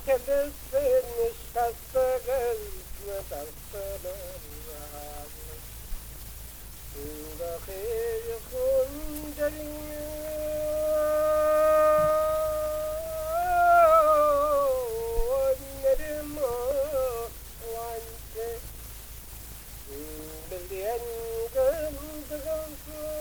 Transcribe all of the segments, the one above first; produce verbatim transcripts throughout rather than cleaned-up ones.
Gelirsin şasta gözle tartılır Dahil kunderin Nerim vance Bilyen gıldığın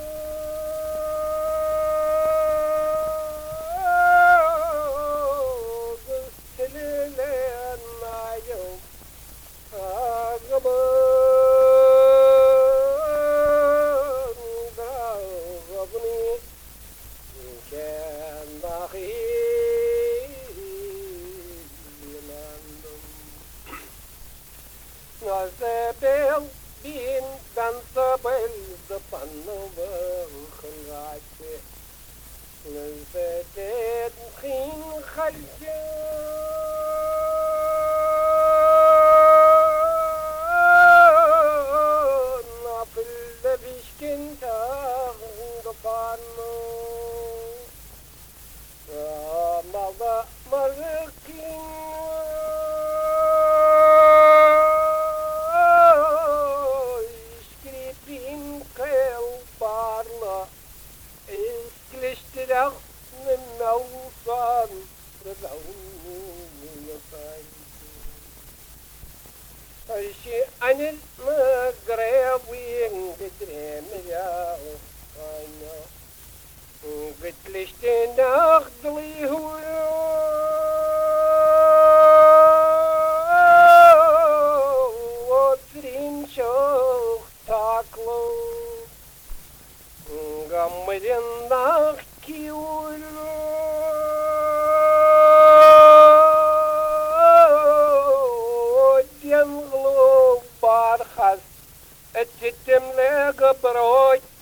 Nazebel bin dansabel de pannover khulate Nazedet khin khalje Nafil de bişkin tağında panno Malda marıkin اشتراك من موصان رضعوني فايشي عن المقربين قدرين يا خاينا قلت ليش تناخذلي هو وترين شوخ تاكلو Gamırından ki Diyanglu barhas Ettimle gıbrot